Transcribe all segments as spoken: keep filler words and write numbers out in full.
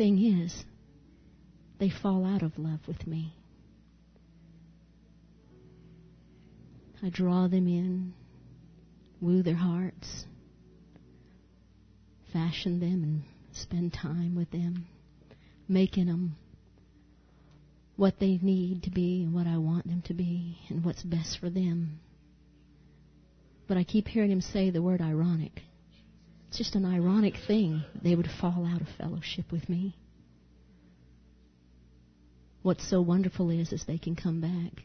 thing is, they fall out of love with me. I draw them in, woo their hearts, fashion them and spend time with them, making them what they need to be and what I want them to be and what's best for them. But I keep hearing him say the word ironic. It's just an ironic thing they would fall out of fellowship with me. What's so wonderful is, is they can come back.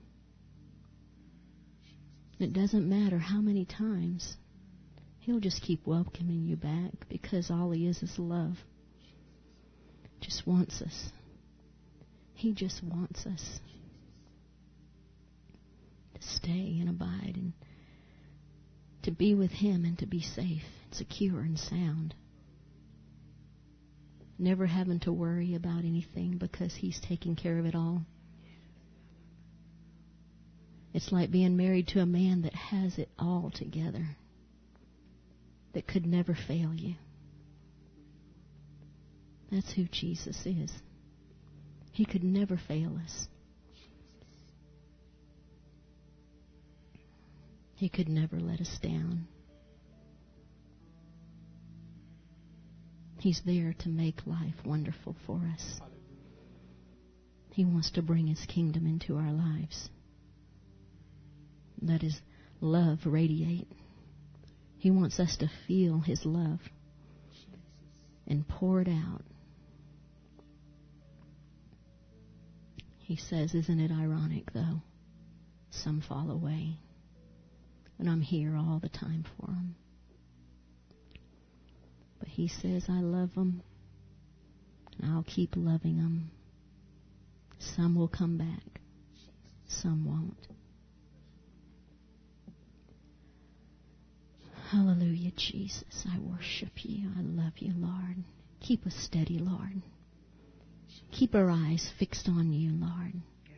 It doesn't matter how many times. He'll just keep welcoming you back because all he is is love. Just wants us. He just wants us to stay and abide and to be with him and to be safe, secure, and sound. Never having to worry about anything because he's taking care of it all. It's like being married to a man that has it all together, that could never fail you. That's who Jesus is. He could never fail us. He could never let us down. He's there to make life wonderful for us. He wants to bring his kingdom into our lives. Let his love radiate. He wants us to feel his love and pour it out. He says, isn't it ironic, though? Some fall away. And I'm here all the time for them. But he says, I love them. And I'll keep loving them. Some will come back. Some won't. Hallelujah, Jesus. I worship you. I love you, Lord. Keep us steady, Lord. Keep our eyes fixed on you, Lord.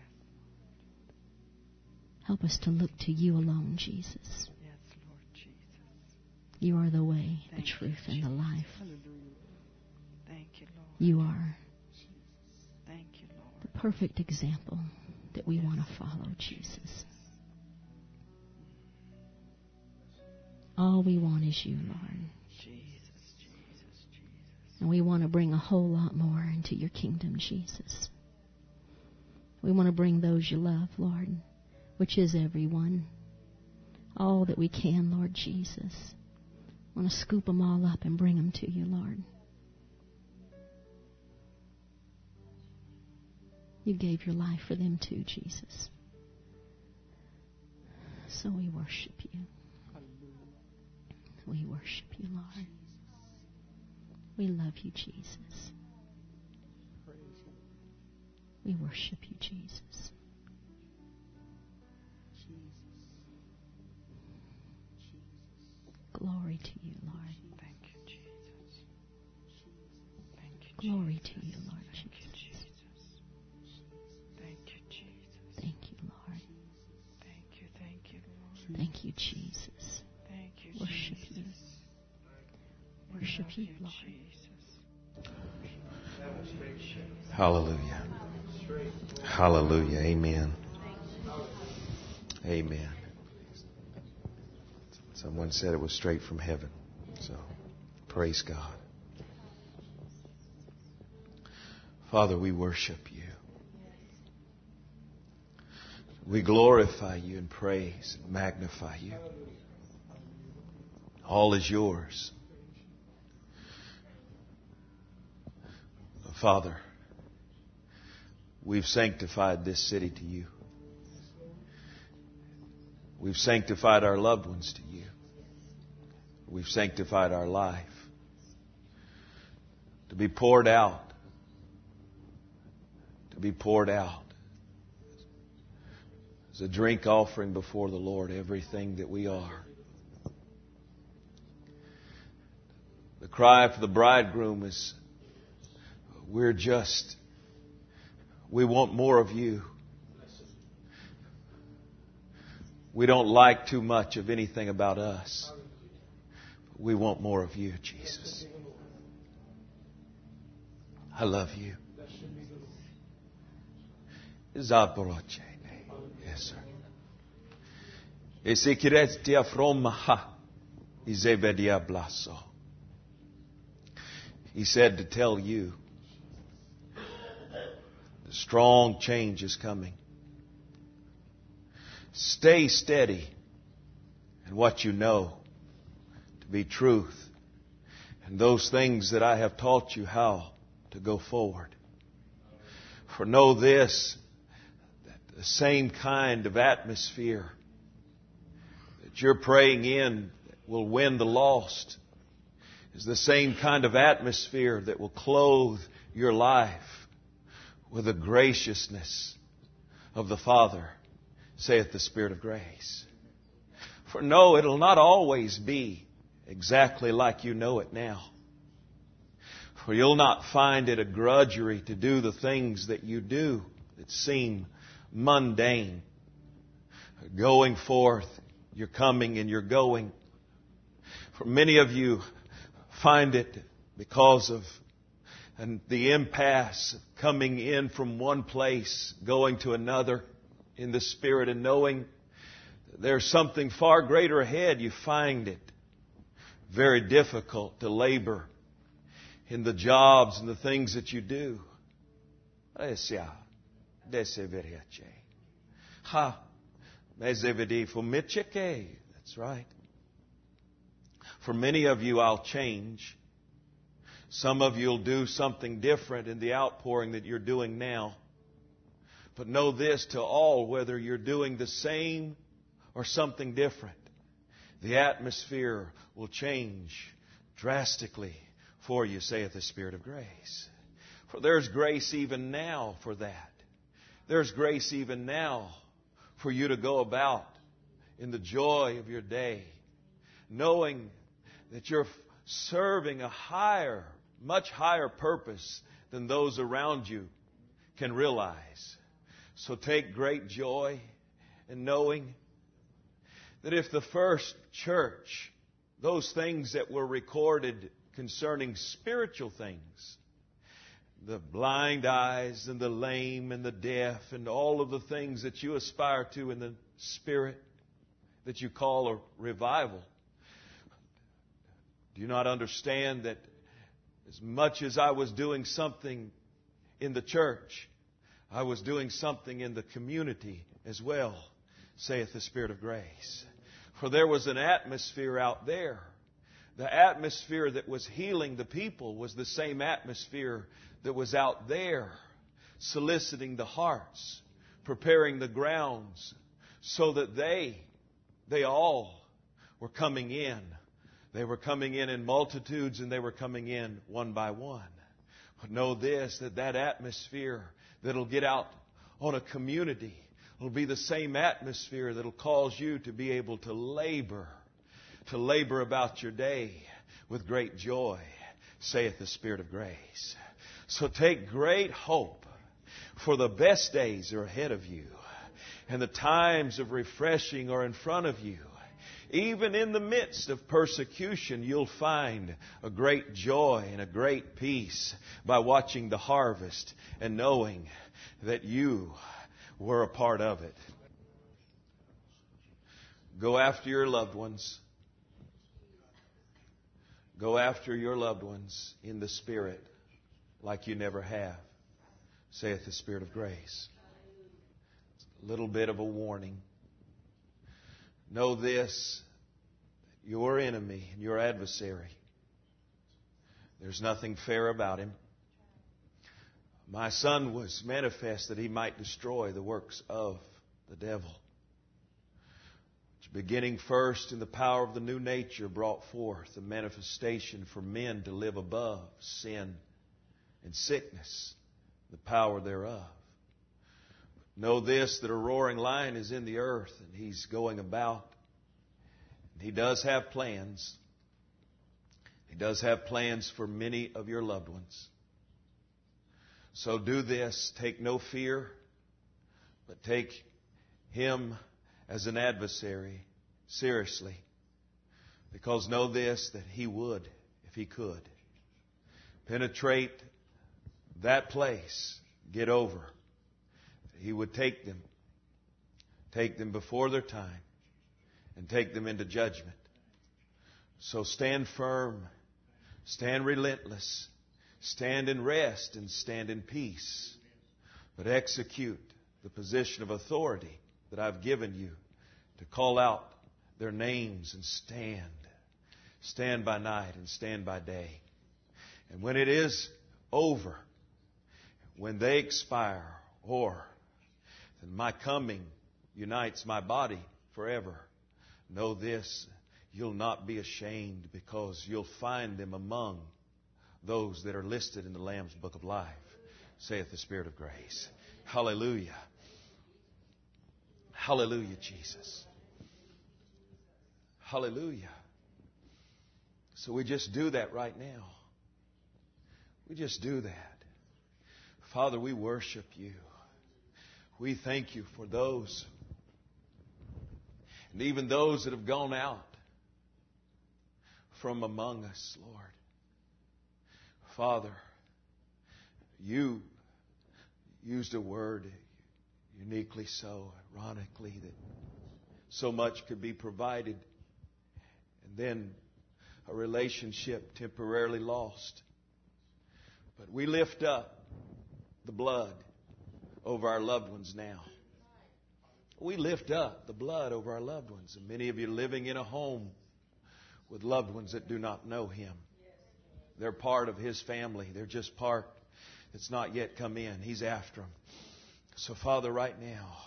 Help us to look to you alone, Jesus. Yes, Lord Jesus. You are the way, Thank the truth, you, and the life. Hallelujah. Thank you, Lord. You are Thank you, Lord. the perfect example that we Yes, want to follow, Lord Jesus. All we want is you, Lord. Jesus, Jesus, Jesus. And we want to bring a whole lot more into your kingdom, Jesus. We want to bring those you love, Lord, which is everyone. All that we can, Lord Jesus. We want to scoop them all up and bring them to you, Lord. You gave your life for them too, Jesus. So we worship you. We worship you, Lord. We love you, Jesus. We worship you, Jesus. Glory to you, Lord. Thank you, Jesus. Thank you, Glory Jesus. to you, Lord Thank you, Jesus. Jesus. Thank you, Jesus. Thank you, Lord. Thank you, thank you, Lord. Thank you, Jesus. Thank you, Worship you. Jesus. Worship Love you, you, Lord. Jesus. Hallelujah. Hallelujah. Amen. Amen. Someone said it was straight from heaven. So, praise God. Father, we worship you. We glorify you and praise and magnify you. All is yours. Father, we've sanctified this city to you. We've sanctified our loved ones to you. We've sanctified our life to be poured out, to be poured out as a drink offering before the Lord, everything that we are. The cry for the bridegroom is, we're just, we want more of you. We don't like too much of anything about us. We want more of you, Jesus. I love you. Zabroche. Yes, sir. Esikiretia from ha. Izevedia blaso. He said to tell you, the strong change is coming. Stay steady in what you know to be truth, and those things that I have taught you how to go forward. For know this, that the same kind of atmosphere that you're praying in that will win the lost is the same kind of atmosphere that will clothe your life with the graciousness of the Father, saith the Spirit of grace. For no, it'll not always be exactly like you know it now. For you'll not find it a grudgery to do the things that you do that seem mundane. Going forth, you're coming and you're going. For many of you find it because of and the impasse of coming in from one place, going to another in the Spirit, and knowing there's something far greater ahead. You find it very difficult to labor in the jobs and the things that you do. That's right. For many of you, I'll change. Some of you will do something different in the outpouring that you're doing now. But know this to all, whether you're doing the same or something different, the atmosphere will change drastically for you, saith the Spirit of grace. For there's grace even now for that. There's grace even now for you to go about in the joy of your day, knowing that you're serving a higher, much higher purpose than those around you can realize. So take great joy in knowing that if the first church, those things that were recorded concerning spiritual things, the blind eyes and the lame and the deaf and all of the things that you aspire to in the Spirit that you call a revival, do you not understand that as much as I was doing something in the church, I was doing something in the community as well, saith the Spirit of grace. For there was an atmosphere out there. The atmosphere that was healing the people was the same atmosphere that was out there, soliciting the hearts, preparing the grounds, so that they, they all were coming in. They were coming in in multitudes, and they were coming in one by one. But know this, that that atmosphere that'll get out on a community will be the same atmosphere that'll cause you to be able to labor, to labor about your day with great joy, saith the Spirit of grace. So take great hope, for the best days are ahead of you, and the times of refreshing are in front of you. Even in the midst of persecution, you'll find a great joy and a great peace by watching the harvest and knowing that you were a part of it. Go after your loved ones. Go after your loved ones in the Spirit like you never have, saith the Spirit of grace. A little bit of a warning. Know this, your enemy and your adversary, there's nothing fair about him. My Son was manifest that he might destroy the works of the devil, which beginning first in the power of the new nature brought forth a manifestation for men to live above sin and sickness, the power thereof. Know this, that a roaring lion is in the earth, and he's going about. And he does have plans. He does have plans for many of your loved ones. So do this. Take no fear, but take him as an adversary seriously. Because know this, that he would, if he could, penetrate that place get over. He would take them, take them before their time, and take them into judgment. So stand firm, stand relentless, stand in rest, and stand in peace. But execute the position of authority that I've given you to call out their names and stand. Stand by night and stand by day. And when it is over, when they expire, or then my coming unites my body forever, know this, you'll not be ashamed, because you'll find them among those that are listed in the Lamb's Book of Life, saith the Spirit of grace. Hallelujah. Hallelujah, Jesus. Hallelujah. So we just do that right now. We just do that. Father, we worship you. We thank you for those, and even those that have gone out from among us, Lord. Father, you used a word uniquely so, ironically, that so much could be provided and then a relationship temporarily lost. But we lift up the blood over our loved ones now. We lift up the blood over our loved ones. And many of you living in a home with loved ones that do not know Him. They're part of His family. They're just part that's not yet come in. He's after them. So, Father, right now,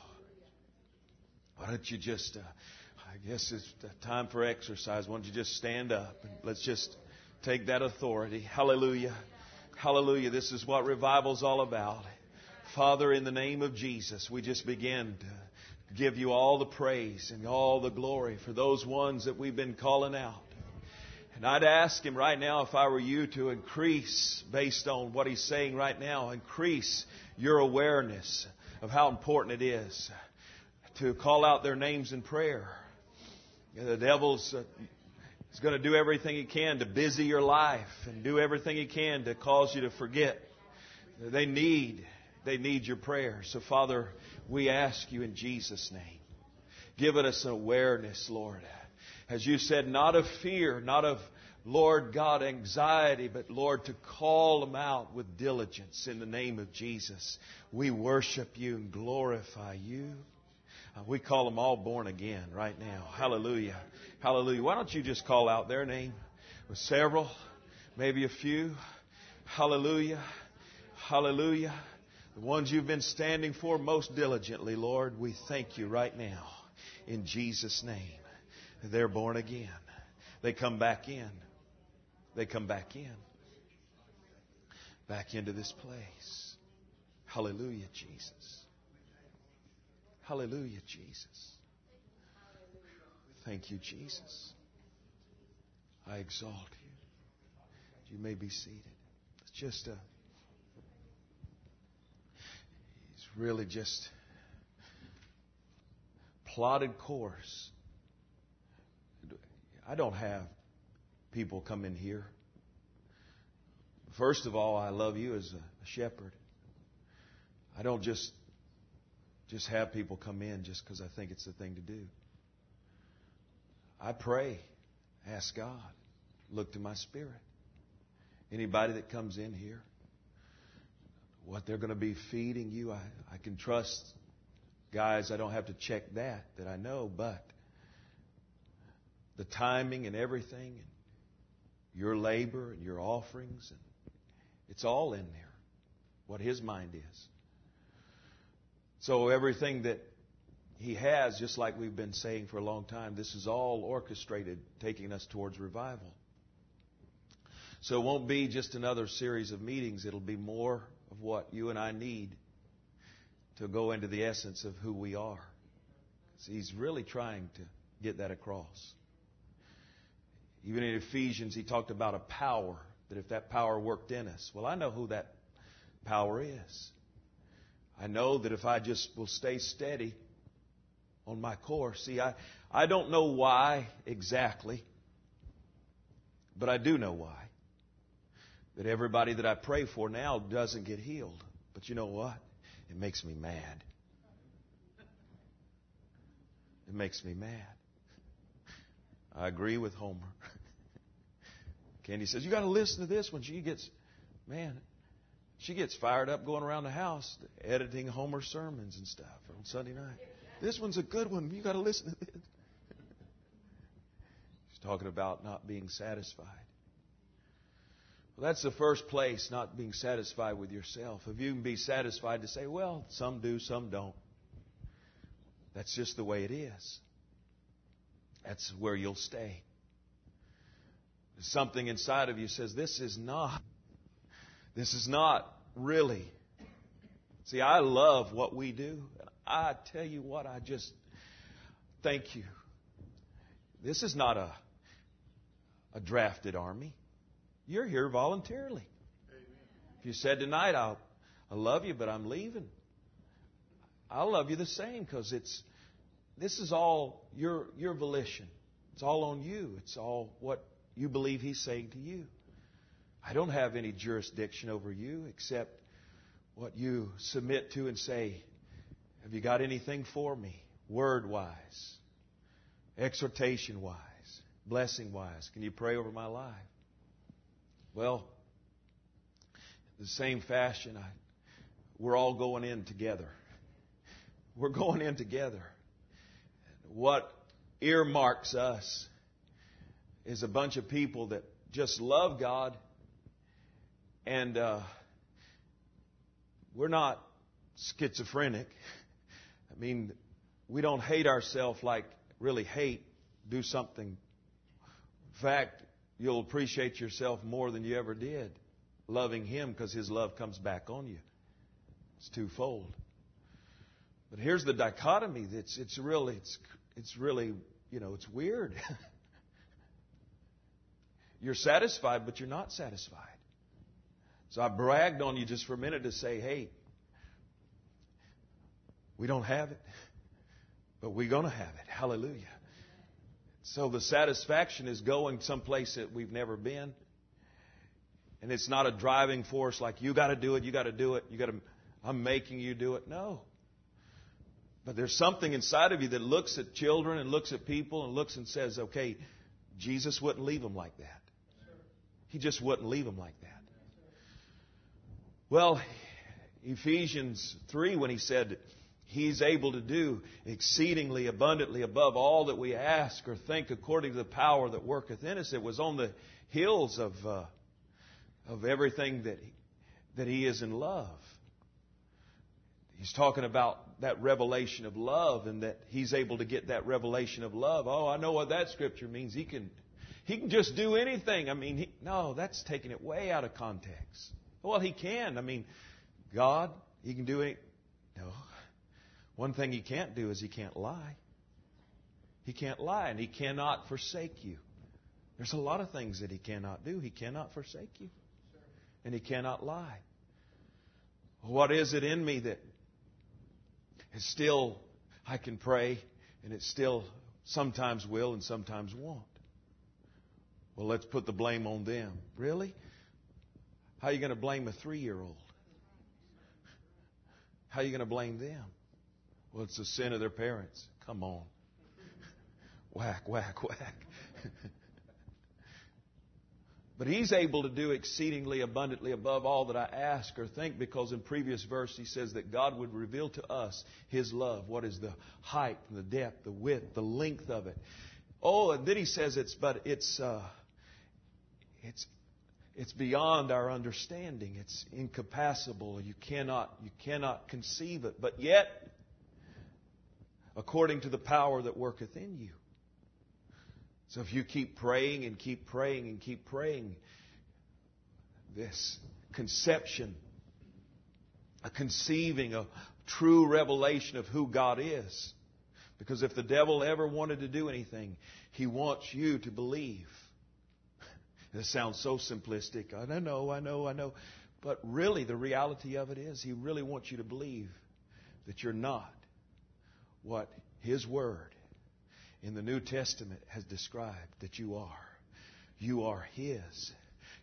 why don't you just, uh, I guess it's time for exercise. Why don't you just stand up and let's just take that authority. Hallelujah. Hallelujah. This is what revival's all about. Father, in the name of Jesus, we just begin to give you all the praise and all the glory for those ones that we've been calling out. And I'd ask Him right now, if I were you, to increase, based on what He's saying right now, increase your awareness of how important it is to call out their names in prayer. The devil's uh, is going to do everything he can to busy your life and do everything he can to cause you to forget. They need, they need your prayer. So, Father, we ask you in Jesus' name, give us an awareness, Lord. As you said, not of fear, not of, Lord God, anxiety, but, Lord, to call them out with diligence in the name of Jesus. We worship you and glorify you. Uh, we call them all born again right now. Hallelujah. Hallelujah. Why don't you just call out their name with several, maybe a few. Hallelujah. Hallelujah. The ones you've been standing for most diligently, Lord, we thank you right now in Jesus' name. They're born again. They come back in. They come back in. Back into this place. Hallelujah, Jesus. Hallelujah, Jesus. Thank you, Jesus. I exalt you. You may be seated. It's just a... It's really just plotted course. I don't have people come in here. First of all, I love you as a shepherd. I don't just just have people come in just because I think it's the thing to do. I pray, ask God, look to my spirit. Anybody that comes in here, what they're going to be feeding you, I, I can trust guys. I don't have to check that, that I know, but the timing and everything, and your labor and your offerings, and it's all in there, what His mind is. So everything that He has, just like we've been saying for a long time, this is all orchestrated, taking us towards revival. So it won't be just another series of meetings. It'll be more of what you and I need to go into the essence of who we are. So He's really trying to get that across. Even in Ephesians, he talked about a power, that if that power worked in us. Well, I know who that power is. I know that if I just will stay steady on my course. See, I, I don't know why exactly, but I do know why. that everybody that I pray for now doesn't get healed. But you know what? It makes me mad. It makes me mad. I agree with Homer. Candy says, you got to listen to this when she gets, man, she gets fired up going around the house editing Homer's sermons and stuff on Sunday night. This one's a good one. You got to listen to this. She's talking about not being satisfied. Well, that's the first place, not being satisfied with yourself. If you can be satisfied to say, well, some do, some don't. That's just the way it is. That's where you'll stay. Something inside of you says, this is not, this is not really. See, I love what we do. I tell you what, I just thank you. This is not a, a drafted army. You're here voluntarily. Amen. If you said tonight, I'll, I love you, but I'm leaving, I'll love you the same, because it's, this is all your, your volition. It's all on you. It's all what you believe He's saying to you. I don't have any jurisdiction over you except what you submit to and say, have you got anything for me? Word-wise, exhortation-wise, blessing-wise. Can you pray over my life? Well, in the same fashion, I, we're all going in together. We're going in together. What earmarks us is a bunch of people that just love God, and uh, we're not schizophrenic. I mean, we don't hate ourselves like really hate, do something. In fact, you'll appreciate yourself more than you ever did loving Him, because His love comes back on you. It's twofold. But here's the dichotomy. It's it's really it's it's really you know it's weird. You're satisfied, but you're not satisfied. So I bragged on you just for a minute to say, hey, we don't have it, but we're going to have it. Hallelujah. So the satisfaction is going someplace that we've never been. And it's not a driving force like, you got to do it, you got to do it, you got to, I'm making you do it. No. But there's something inside of you that looks at children and looks at people and looks and says, okay, Jesus wouldn't leave them like that. He just wouldn't leave them like that. Well, Ephesians three, when he said He's able to do exceedingly abundantly above all that we ask or think, according to the power that worketh in us, it was on the heels of uh, of everything that he, that He is in love. He's talking about that revelation of love, and that He's able to get that revelation of love. Oh, I know what that scripture means. He can, he can just do anything. I mean, he, no, that's taking it way out of context. Well, He can. I mean, God, He can do it. No. One thing He can't do is He can't lie. He can't lie, and He cannot forsake you. There's a lot of things that He cannot do. He cannot forsake you. And He cannot lie. What is it in me that is still, I can pray, and it still sometimes will and sometimes won't? Well, let's put the blame on them. Really? How are you going to blame a three-year-old? How are you going to blame them? Well, it's the sin of their parents. Come on. Whack, whack, whack. But He's able to do exceedingly abundantly above all that I ask or think, because in previous verse He says that God would reveal to us His love. What is the height and the depth, the width, the length of it? Oh, and then He says it's, but it's, uh, it's, it's beyond our understanding. It's incapacible. You cannot, you cannot conceive it. But yet, according to the power that worketh in you. So if you keep praying and keep praying and keep praying, this conception, a conceiving, a true revelation of who God is. Because if the devil ever wanted to do anything, he wants you to believe. This sounds so simplistic. I know, I know, I know. But really, the reality of it is, he really wants you to believe that you're not what His Word in the New Testament has described that you are. You are His.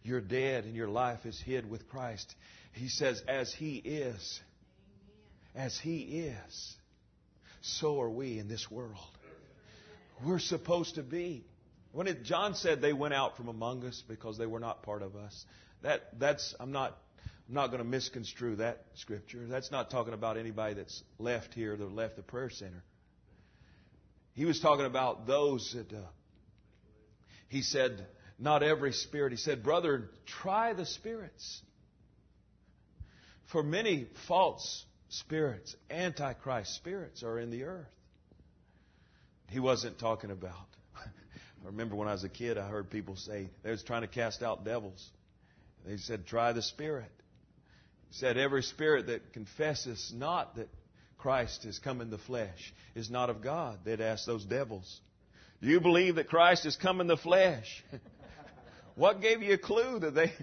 you're dead and your life is hid with Christ. He says, as He is, as He is, so are we in this world. We're supposed to be. When it, John said they went out from among us because they were not part of us, that that's I'm not I'm not going to misconstrue that scripture. That's not talking about anybody that's left here, that left the prayer center. He was talking about those that uh, he said, not every spirit. He said, brother, try the spirits. For many false spirits, antichrist spirits, are in the earth. He wasn't talking about. I remember when I was a kid, I heard people say they was trying to cast out devils. They said, try the spirit. He said, every spirit that confesses not that Christ has come in the flesh is not of God. They'd ask those devils, do you believe that Christ has come in the flesh? What gave you a clue that they...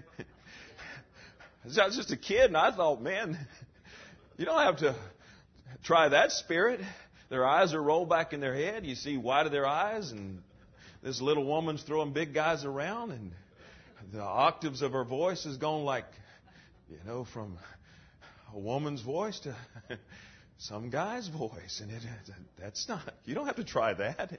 I was just a kid and I thought, man, you don't have to try that spirit. Their eyes are rolled back in their head. You see white of their eyes, and this little woman's throwing big guys around, and the octaves of her voice has gone like, you know, from a woman's voice to some guy's voice. And it, that's not, you don't have to try that.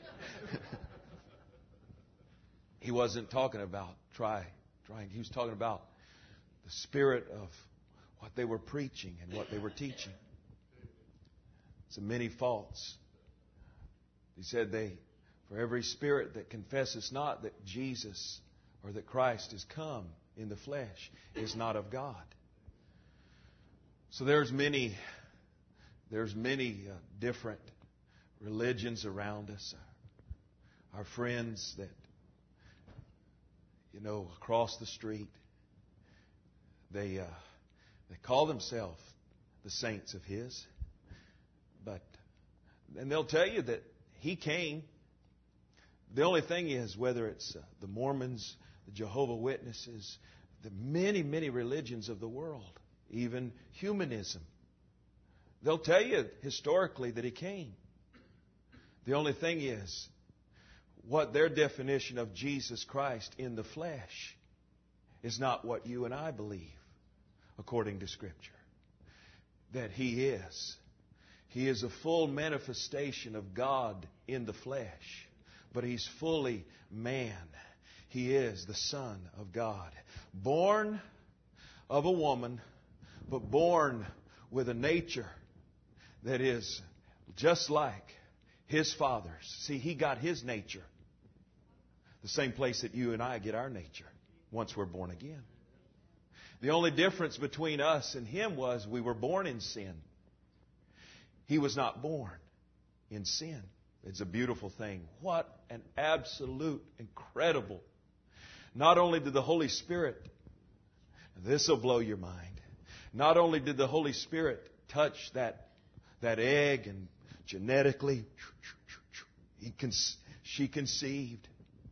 He wasn't talking about try, trying. He was talking about the spirit of what they were preaching and what they were teaching. It's many faults. He said they, for every spirit that confesses not that Jesus or that Christ has come in the flesh is not of God. So there's many, there's many uh, different religions around us. Our friends that, you know, across the street, they uh, they call themselves the saints of His, but and they'll tell you that He came. The only thing is, whether it's uh, the Mormons, the Jehovah's Witnesses, the many, many religions of the world, even humanism, they'll tell you historically that He came. The only thing is, what their definition of Jesus Christ in the flesh is not what you and I believe, according to Scripture. That He is. He is a full manifestation of God in the flesh. But He's fully man. He is the Son of God. Born of a woman, but born with a nature that is just like His Father's. See, He got His nature. The same place that you and I get our nature once we're born again. The only difference between us and Him was we were born in sin. He was not born in sin. It's a beautiful thing. What an absolute, incredible. Not only did the Holy Spirit, this will blow your mind. Not only did the Holy Spirit touch that, that egg and genetically, he con- she conceived.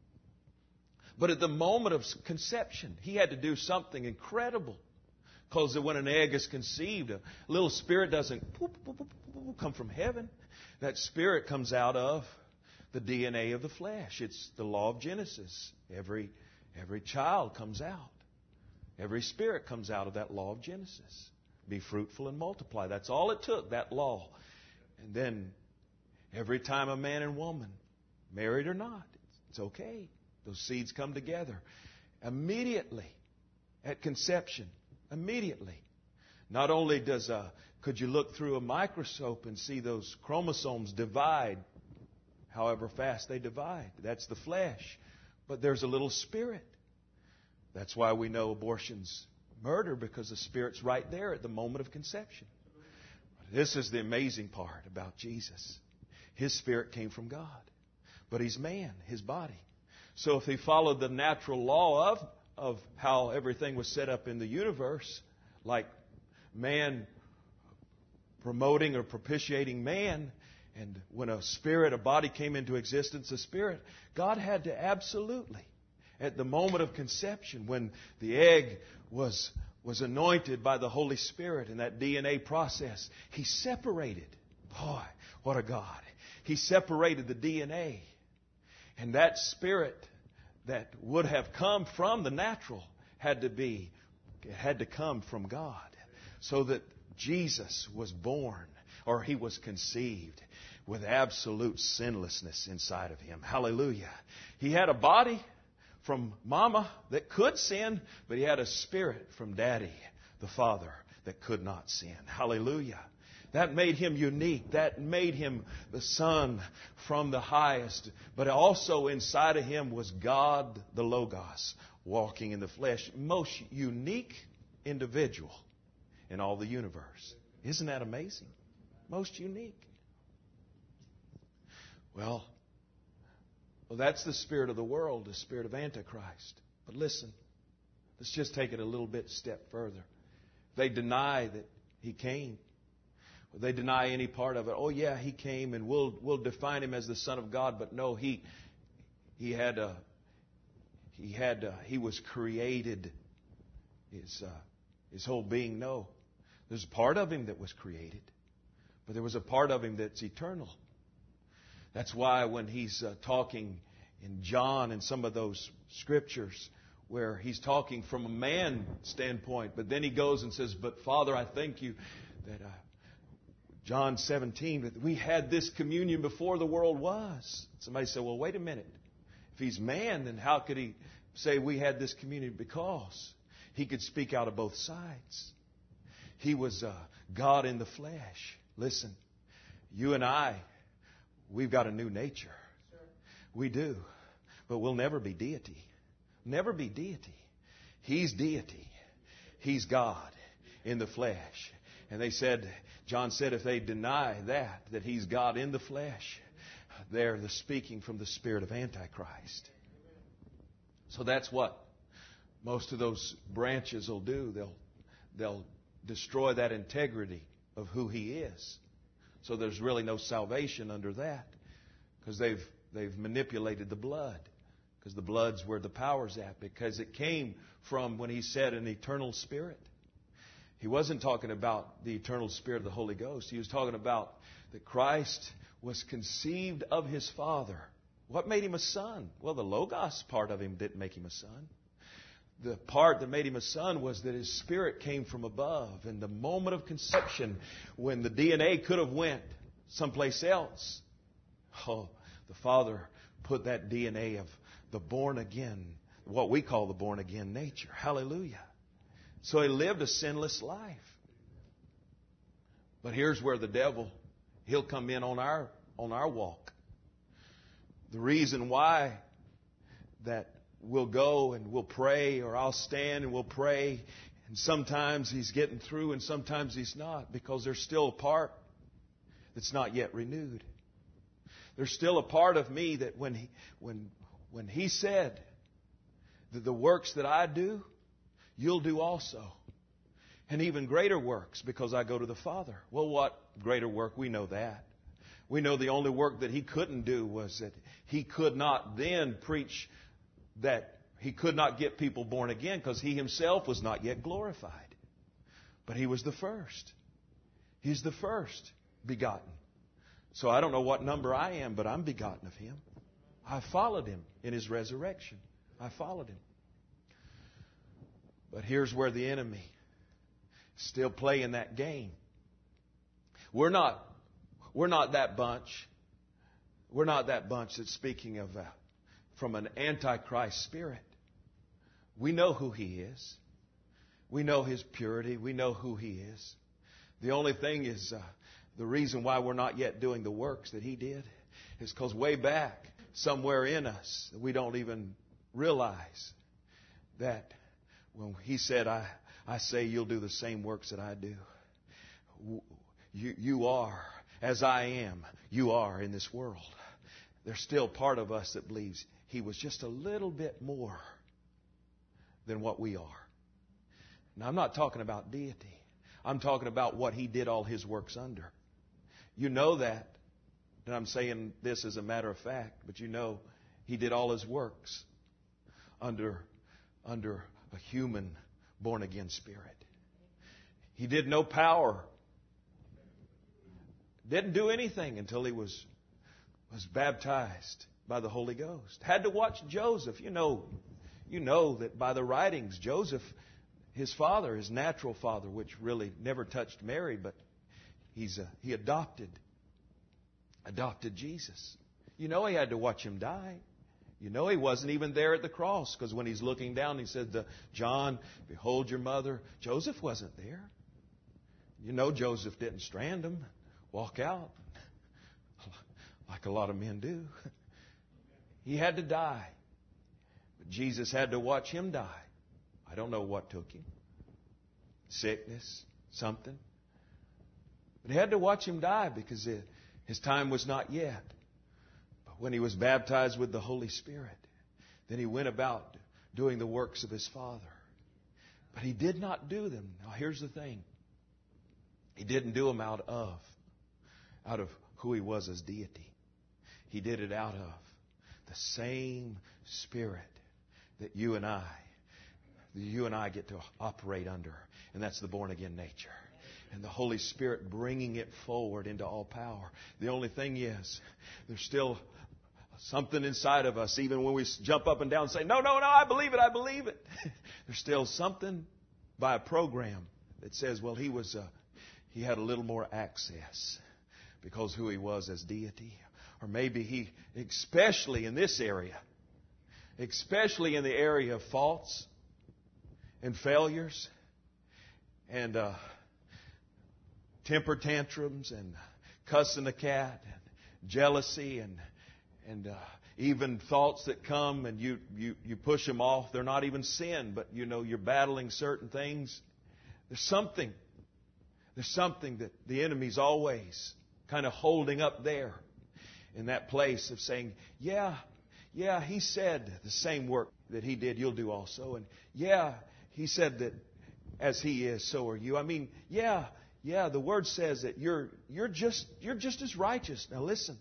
But at the moment of conception, He had to do something incredible. Because when an egg is conceived, a little spirit doesn't poop, poop, poop, poop, come from heaven. That spirit comes out of the D N A of the flesh. It's the law of Genesis. Every, every child comes out. Every spirit comes out of that law of Genesis. Be fruitful and multiply. That's all it took, that law. And then every time a man and woman, married or not, it's okay. Those seeds come together. Immediately at conception, immediately. Not only does uh, could you look through a microscope and see those chromosomes divide, however fast they divide. That's the flesh. But there's a little spirit. That's why we know abortion's murder, because the spirit's right there at the moment of conception. This is the amazing part about Jesus. His spirit came from God. But He's man, His body. So if He followed the natural law of, of how everything was set up in the universe, like man promoting or propitiating man, and when a spirit, a body came into existence, a spirit, God had to absolutely, at the moment of conception, when the egg was, was anointed by the Holy Spirit in that D N A process, He separated. Boy, what a God. He separated the D N A. And that spirit that would have come from the natural had to be, it had to come from God. So that Jesus was born, or He was conceived with absolute sinlessness inside of Him. Hallelujah. He had a body from Mama that could sin, but He had a spirit from Daddy, the Father, that could not sin. Hallelujah. That made Him unique. That made Him the Son from the highest. But also inside of Him was God, the Logos, walking in the flesh. Most unique individual in all the universe. Isn't that amazing? Most unique. Well, well, that's the spirit of the world, the spirit of Antichrist. But listen, let's just take it a little bit step further. They deny that He came. They deny any part of it. Oh yeah, He came, and we'll we'll define Him as the Son of God. But no, He He had a He had a, He was created. His uh, His whole being. No, there's a part of Him that was created, but there was a part of Him that's eternal. That's why when He's uh, talking in John and some of those scriptures where He's talking from a man standpoint, but then He goes and says, "But Father, I thank You that." Uh, John seventeen, that we had this communion before the world was. Somebody said, well, wait a minute. If He's man, then how could He say we had this communion? Because He could speak out of both sides. He was uh, God in the flesh. Listen, you and I, we've got a new nature. We do. But we'll never be deity. Never be deity. He's deity. He's God in the flesh. And they said, John said, if they deny that, that He's God in the flesh, they're the speaking from the spirit of Antichrist. So that's what most of those branches will do. They'll, they'll destroy that integrity of who He is. So there's really no salvation under that, because they've, they've manipulated the blood. Because the blood's where the power's at. Because it came from when He said an eternal spirit. He wasn't talking about the eternal spirit of the Holy Ghost. He was talking about that Christ was conceived of His Father. What made Him a son? Well, the Logos part of Him didn't make Him a son. The part that made Him a son was that His Spirit came from above. And the moment of conception, when the D N A could have went someplace else, oh, the Father put that D N A of the born again, what we call the born again nature. Hallelujah. So He lived a sinless life. But here's where the devil, he'll come in on our on our walk. The reason why that we'll go and we'll pray, or I'll stand and we'll pray, and sometimes He's getting through and sometimes He's not, because there's still a part that's not yet renewed. There's still a part of me that when he, when when He said that the works that I do, you'll do also. And even greater works, because I go to the Father. Well, what greater work? We know that. We know the only work that He couldn't do was that He could not then preach that He could not get people born again, because He Himself was not yet glorified. But He was the first. He's the first begotten. So I don't know what number I am, but I'm begotten of Him. I followed Him in His resurrection. I followed Him. But here's where the enemy is still playing that game. We're not, we're not that bunch. We're not that bunch that's speaking of uh, from an Antichrist spirit. We know who He is. We know His purity. We know who He is. The only thing is, uh, the reason why we're not yet doing the works that He did is because way back, somewhere in us, we don't even realize that when He said, I, I say you'll do the same works that I do. You, you are, as I am, you are in this world. There's still part of us that believes He was just a little bit more than what we are. Now, I'm not talking about deity. I'm talking about what He did all His works under. You know that. And I'm saying this as a matter of fact, but you know He did all His works under, under a human born-again spirit. He did no power. Didn't do anything until He was, was baptized by the Holy Ghost. Had to watch Joseph. You know, you know that by the writings, Joseph, his father, his natural father, which really never touched Mary, but he's a, he adopted, adopted Jesus. You know he had to watch him die. You know he wasn't even there at the cross, because when he's looking down, he said to John, "Behold your mother." Joseph wasn't there. You know Joseph didn't strand him, walk out, like a lot of men do. He had to die. But Jesus had to watch him die. I don't know what took him. Sickness, something. But he had to watch him die because his time was not yet. But when he was baptized with the Holy Spirit, then he went about doing the works of his Father. But he did not do them. Now here's the thing. He didn't do them out of, out of who he was as deity. He did it out of the same Spirit that you and I, that you and I get to operate under. And that's the born-again nature. And the Holy Spirit bringing it forward into all power. The only thing is, there's still something inside of us, even when we jump up and down and say, no, no, no, I believe it, I believe it. There's still something by a program that says, well, he was a, he had a little more access because who he was as deity. Or maybe he, especially in this area, especially in the area of faults and failures and uh, temper tantrums and cussing a cat and jealousy and and uh, even thoughts that come and you, you, you push them off. They're not even sin, but you know you're battling certain things. There's something. There's something that the enemy's always kind of holding up there in that place of saying, yeah, yeah, he said the same work that he did, you'll do also. And yeah, he said that as he is, so are you. I mean, yeah, yeah, the Word says that you're you're just you're just as righteous. Now listen.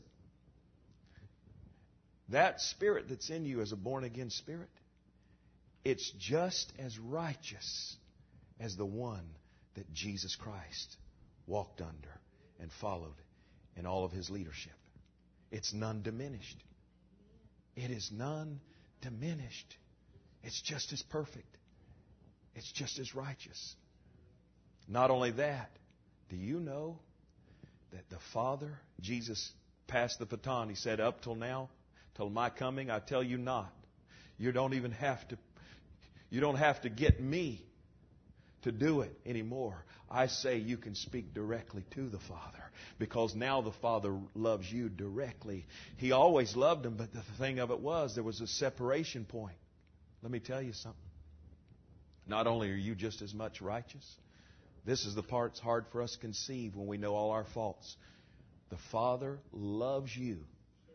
That spirit that's in you as a born-again spirit, it's just as righteous as the one that Jesus Christ walked under and followed in all of His leadership. It's none diminished. It is none diminished. It's just as perfect. It's just as righteous. Not only that, do you know that the Father, Jesus passed the baton. He said, up till now, till my coming, I tell you not. You don't even have to, you don't have to get me to do it anymore. I say you can speak directly to the Father because now the Father loves you directly. He always loved him, but the thing of it was there was a separation point. Let me tell you something. Not only are you just as much righteous, this is the part that's hard for us to conceive when we know all our faults. The Father loves you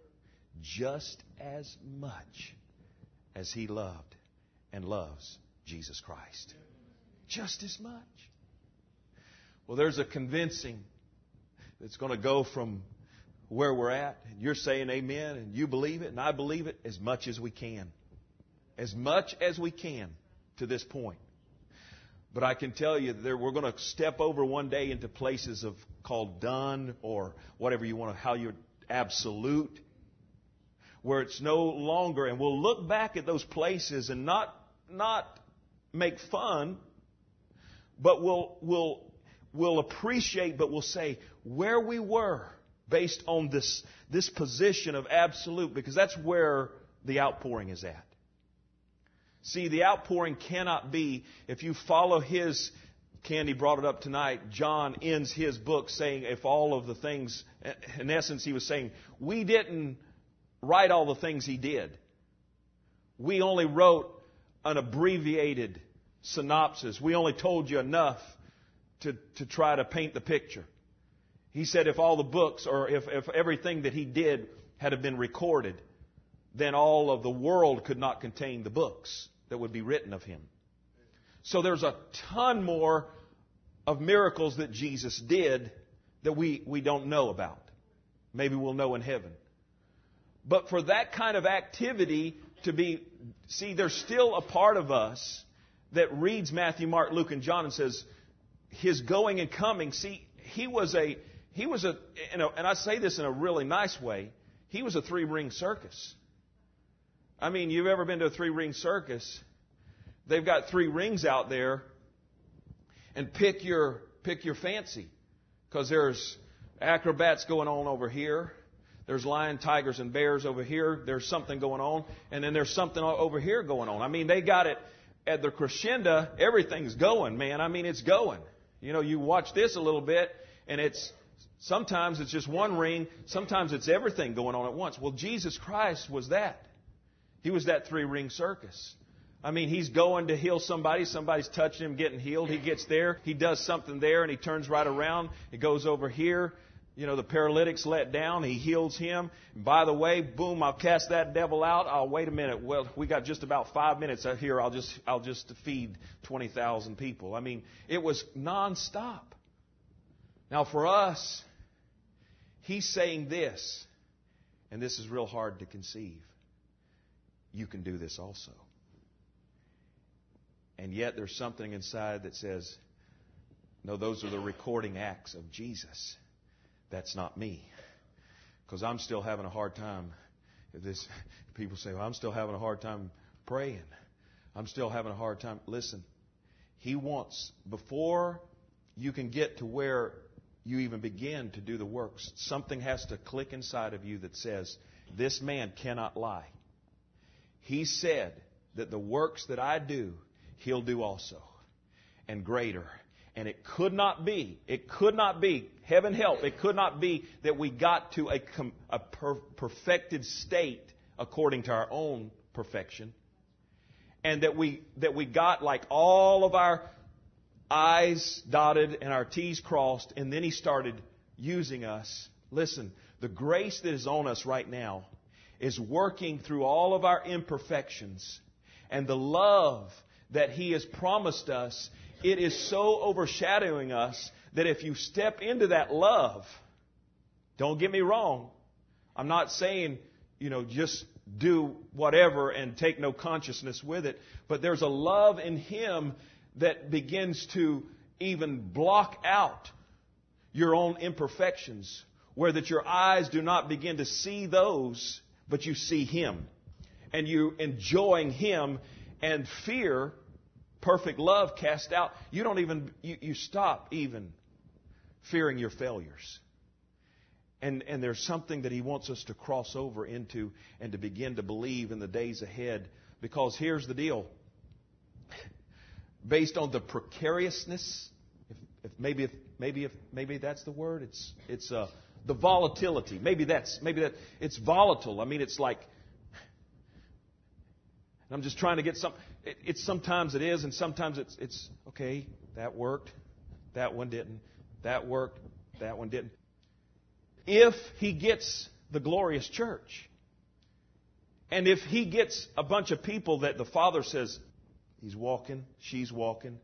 just as much as He loved and loves Jesus Christ. Just as much. Well, there's a convincing that's going to go from where we're at. And you're saying amen, and you believe it, and I believe it as much as we can. As much as we can to this point. But I can tell you that there, we're going to step over one day into places of called done or whatever you want to, how you're absolute. Where it's no longer, and we'll look back at those places and not not make fun, but we'll we'll we'll appreciate, but we'll say where we were based on this this position of absolute, because that's where the outpouring is at. See, the outpouring cannot be, if you follow his, Candy brought it up tonight, John ends his book saying if all of the things, in essence he was saying, we didn't write all the things he did. We only wrote an abbreviated synopsis. We only told you enough to, to try to paint the picture. He said if all the books or if, if everything that he did had been recorded, then all of the world could not contain the books that would be written of him. So there's a ton more of miracles that Jesus did that we, we don't know about. Maybe we'll know in heaven. But for that kind of activity to be, see, there's still a part of us that reads Matthew, Mark, Luke, and John and says, his going and coming, see, he was a, he was a, you know, and I say this in a really nice way, he was a three-ring circus. I mean, you've ever been to a three-ring circus, they've got three rings out there, and pick your pick your fancy, because there's acrobats going on over here. There's lion, tigers, and bears over here. There's something going on. And then there's something over here going on. I mean, they got it at the crescendo. Everything's going, man. I mean, it's going. You know, you watch this a little bit, and it's sometimes it's just one ring. Sometimes it's everything going on at once. Well, Jesus Christ was that. He was that three-ring circus. I mean, He's going to heal somebody. Somebody's touching Him, getting healed. He gets there. He does something there, and He turns right around. He goes over here. You know, the paralytic's let down. He heals him. And by the way, boom, I'll cast that devil out. Oh, wait a minute. Well, we got just about five minutes out here. I'll just, I'll just feed twenty thousand people. I mean, it was nonstop. Now for us, He's saying this, and this is real hard to conceive. You can do this also. And yet there's something inside that says, no, those are the recording acts of Jesus. That's not me. Because I'm still having a hard time. If this, people say, well, I'm still having a hard time praying. I'm still having a hard time. Listen, He wants, before you can get to where you even begin to do the works, something has to click inside of you that says, this man cannot lie. He said that the works that I do, He'll do also, and greater. And it could not be, it could not be, heaven help, it could not be that we got to a, a per, perfected state according to our own perfection. And that we, that we got like all of our I's dotted and our T's crossed, and then He started using us. Listen, the grace that is on us right now is working through all of our imperfections. And the love that He has promised us, it is so overshadowing us that if you step into that love, don't get me wrong, I'm not saying, you know, just do whatever and take no consciousness with it, but there's a love in Him that begins to even block out your own imperfections, where that your eyes do not begin to see those, but you see Him. And you enjoying Him, and fear, perfect love cast out. You don't even, you, you stop even fearing your failures. And, and there's something that He wants us to cross over into and to begin to believe in the days ahead. Because here's the deal. Based on the precariousness, if, if maybe if maybe if maybe that's the word, it's it's uh, the volatility. Maybe that's maybe that it's volatile. I mean, it's like, I'm just trying to get some. It, it's sometimes it is, and sometimes it's it's okay. That worked. That one didn't. That worked. That one didn't. If He gets the glorious church, and if He gets a bunch of people that the Father says He's walking, she's walking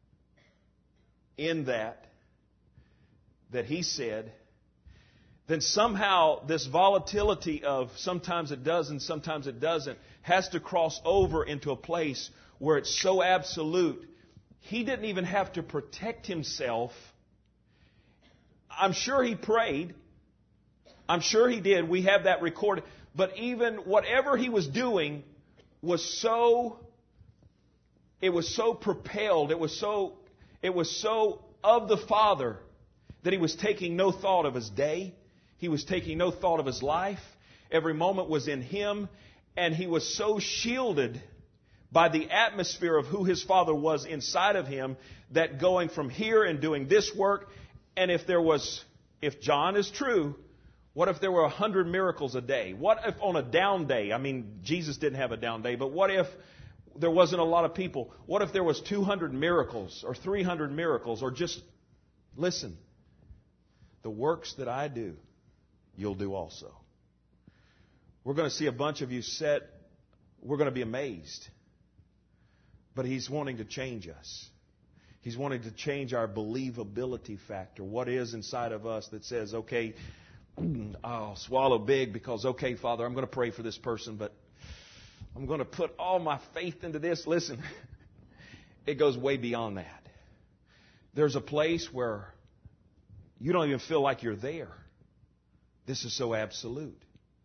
in that that He said, then somehow this volatility of sometimes it does and sometimes it doesn't has to cross over into a place where it's so absolute. He didn't even have to protect Himself. I'm sure He prayed. I'm sure He did. We have that recorded. But even whatever He was doing was so, it was so propelled, it was so, it was so of the Father that He was taking no thought of His day. He was taking no thought of His life. Every moment was in Him. And He was so shielded by the atmosphere of who His Father was inside of Him that going from here and doing this work, and if there was, if John is true, what if there were a hundred miracles a day? What if on a down day, I mean, Jesus didn't have a down day, but what if there wasn't a lot of people? What if there was two hundred miracles or three hundred miracles or just, listen, the works that I do, you'll do also. We're going to see a bunch of you set. We're going to be amazed. But He's wanting to change us. He's wanting to change our believability factor. What is inside of us that says, okay, I'll swallow big because, okay, Father, I'm going to pray for this person, but I'm going to put all my faith into this. Listen, it goes way beyond that. There's a place where you don't even feel like you're there. This is so absolute.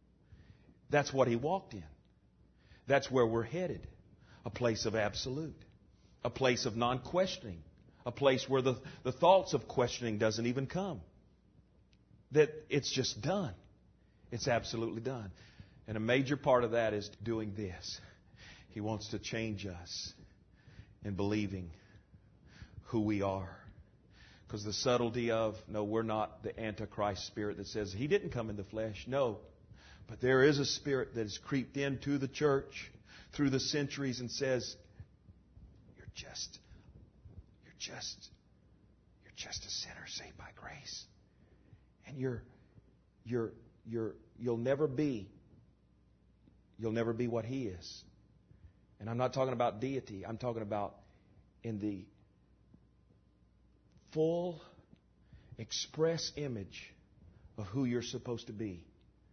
That's what He walked in. That's where we're headed. A place of absolute. A place of non-questioning. A place where the, the thoughts of questioning doesn't even come. That it's just done. It's absolutely done. And a major part of that is doing this. He wants to change us in believing who we are. Because the subtlety of, no, we're not the Antichrist spirit that says He didn't come in the flesh. No. But there is a spirit that has creeped into the church through the centuries and says, you're just, you're just, you're just a sinner saved by grace. And you're, you're, you're, you'll never be, you'll never be what He is. And I'm not talking about deity. I'm talking about in the full express image of who you're supposed to be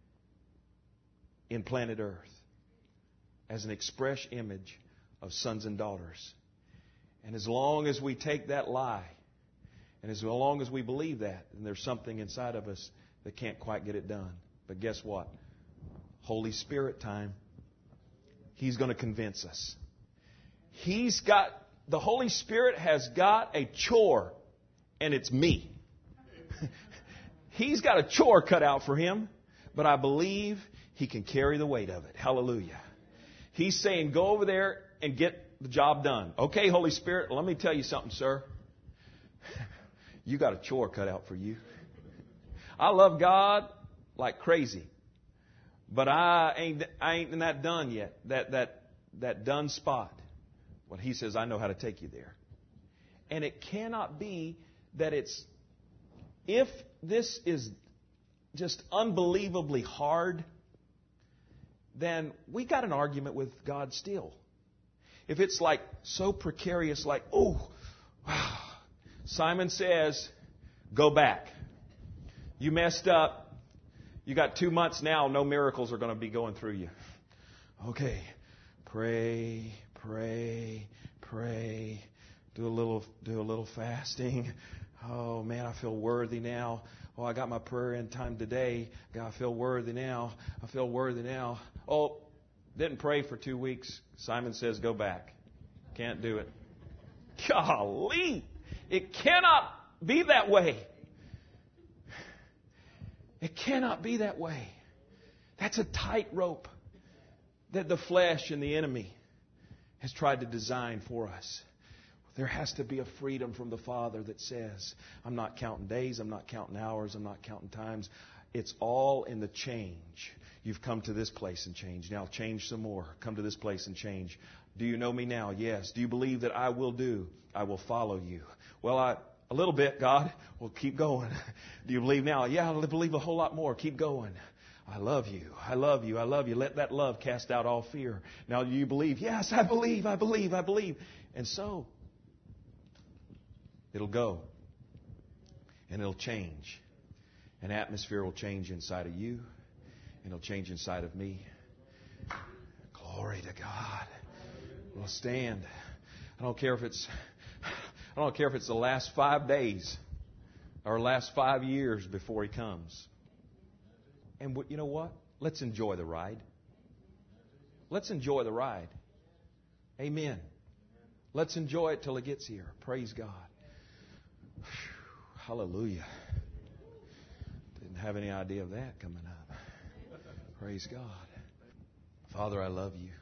in planet Earth as an express image of sons and daughters. And as long as we take that lie, and as long as we believe that, then there's something inside of us that can't quite get it done. But guess what? Holy Spirit time. He's going to convince us. He's got, the Holy Spirit has got a chore, and it's me. He's got a chore cut out for Him, but I believe He can carry the weight of it. Hallelujah. He's saying, go over there and get the job done. Okay, Holy Spirit, let me tell you something, sir. You got a chore cut out for you. I love God like crazy, but I ain't I ain't that done yet. That that that done spot. Well, He says, I know how to take you there. And it cannot be that it's, if this is just unbelievably hard, then we got an argument with God still. If it's like so precarious, like, oh, wow. Simon says, go back. You messed up. You got two months now. No miracles are going to be going through you. Okay. Pray, pray, pray. Do a little, do a little fasting. Oh man, I feel worthy now. Oh, I got my prayer in time today. God, I feel worthy now. I feel worthy now. Oh, didn't pray for two weeks. Simon says, go back. Can't do it. Golly! It cannot be that way. It cannot be that way. That's a tightrope that the flesh and the enemy has tried to design for us. There has to be a freedom from the Father that says, I'm not counting days, I'm not counting hours, I'm not counting times. It's all in the change. You've come to this place and change. Now change some more. Come to this place and change. Do you know me now? Yes. Do you believe that I will do? I will follow you. Well, I, a little bit, God. Well, keep going. Do you believe now? Yeah, I believe a whole lot more. Keep going. I love you. I love you. I love you. Let that love cast out all fear. Now, do you believe? Yes, I believe. I believe. I believe. And so, it'll go. And it'll change. An atmosphere will change inside of you. And it'll change inside of me. Glory to God. We'll stand. I don't care if it's, I don't care if it's the last five days or last five years before He comes. And you know what? Let's enjoy the ride. Let's enjoy the ride. Amen. Let's enjoy it till it gets here. Praise God. Whew, hallelujah. Didn't have any idea of that coming up. Praise God. Father, I love you.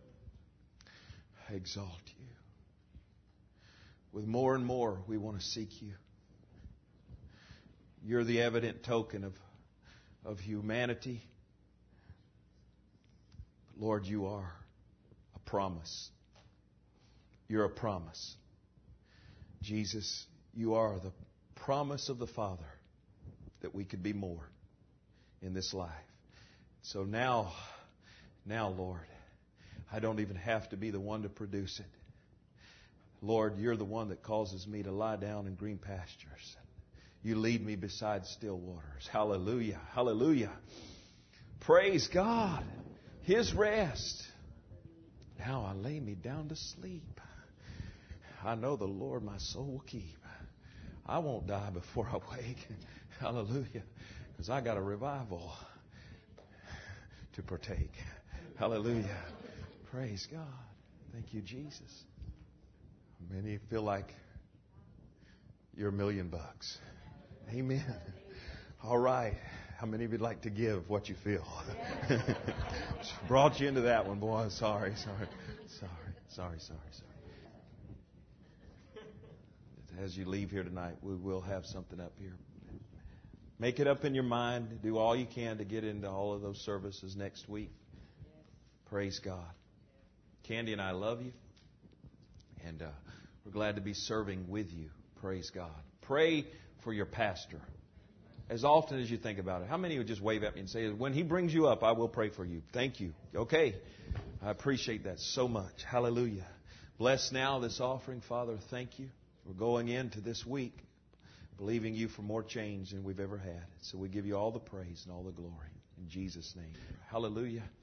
I exalt you. With more and more, we want to seek you. You're the evident token of, of humanity. But Lord, you are a promise. You're a promise. Jesus, you are the promise of the Father that we could be more in this life. So now, now, Lord, I don't even have to be the one to produce it. Lord, you're the one that causes me to lie down in green pastures. You lead me beside still waters. Hallelujah. Hallelujah. Praise God. His rest. Now I lay me down to sleep. I know the Lord my soul will keep. I won't die before I wake. Hallelujah. Because I got a revival to partake. Hallelujah. Praise God. Thank you, Jesus. Many feel like you're a million bucks. Amen. All right. How many of you'd like to give what you feel? Brought you into that one, boy. Sorry, sorry, sorry, sorry, sorry, sorry. As you leave here tonight, we will have something up here. Make it up in your mind. Do all you can to get into all of those services next week. Praise God. Candy and I love you. And uh, we're glad to be serving with you. Praise God. Pray for your pastor. As often as you think about it. How many would just wave at me and say, when he brings you up, I will pray for you. Thank you. Okay. I appreciate that so much. Hallelujah. Bless now this offering, Father. Thank you. We're going into this week believing you for more change than we've ever had. So we give you all the praise and all the glory. In Jesus' name. Hallelujah.